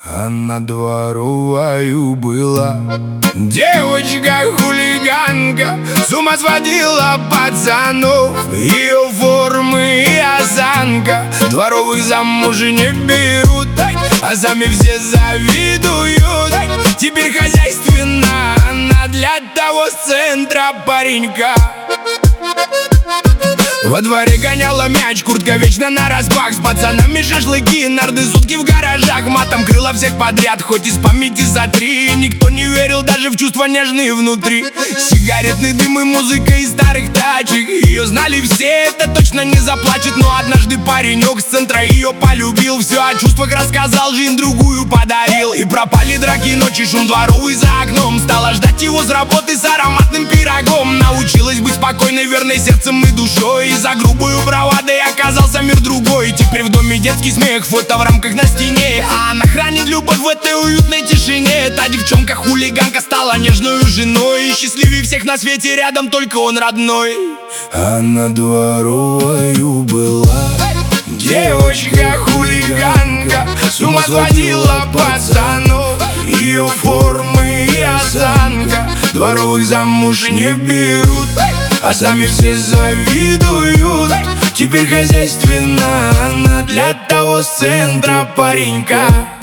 Она дворовою была. Девочка-хулиганка с ума сводила пацанов. Ее формы и осанка дворовых замуж не берут, а сами все завидуют. Теперь хозяйственна она для того с центра паренька. Во дворе гоняла мяч, куртка вечно нараспах. С пацанами шашлыки, нарды, сутки в гаражах. Матом крыла всех подряд, хоть из памяти сотри. Никто не верил даже в чувства нежные внутри. Сигаретный дым и музыка из старых тачек. Ее знали все, это точно не заплачет. Но однажды паренек с центра ее полюбил. Все о чувствах рассказал, жизнь другую подарил. И пропали драки, ночи, шум дворовый за окном. Стала ждать его с работы с ароматным пирогом. Научилась быть спокойной, верной сердцем и душой. И за грубую бравадой оказался мир другой. Теперь в доме детский смех, фото в рамках на стене. А она хранит любовь в этой уютной тишине. Та девчонка-хулиганка стала нежной женой. И счастливее всех на свете рядом только он родной. Она дворовою была. Девочка-хулиганка с ума сводила пацанов. Ее формы и осанка дворовых замуж не берут, а сами все завидуют. Теперь хозяйственна она для того с центра паренька.